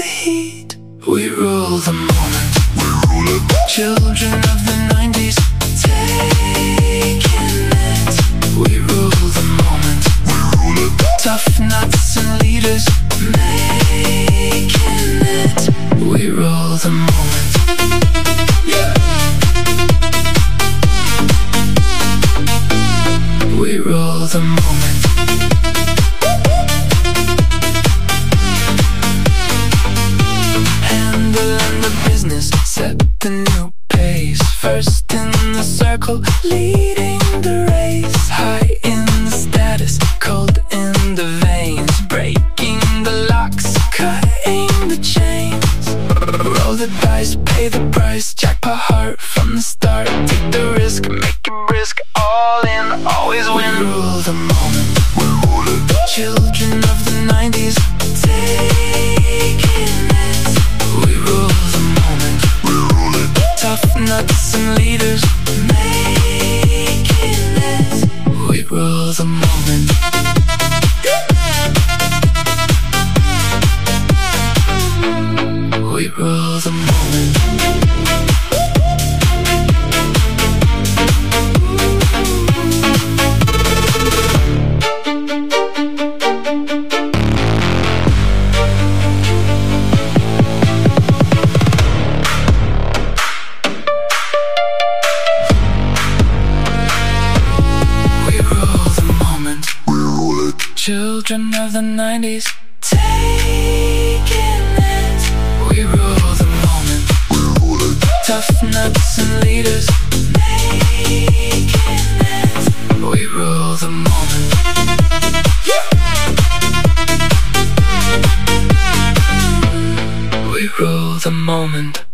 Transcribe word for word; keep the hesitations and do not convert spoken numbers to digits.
heat. We rule the moment. We rule it. Children of the nineties, taking it. We rule the moment. We rule it. Tough nuts and leaders, making it. We rule the moment. Yeah. We rule the moment. Handling the business, set the new pace. First in the circle, leading the race. High in the status, cold in the veins. Breaking the locks, cutting the chains. Roll the dice, pay the price. Jackpot heart from the start. Take the risk, make it brisk. All in, always win. We rule the moment. We rule it. Children of the nineties, taking it. We rule the moment. We rule it. Tough nuts and leaders, making it. We rule the moment. We rule the moment. Children of the nineties, taking it. We rule the moment. We rule it. Tough nuts and leaders, making it. We rule the moment. Yeah. We rule the moment.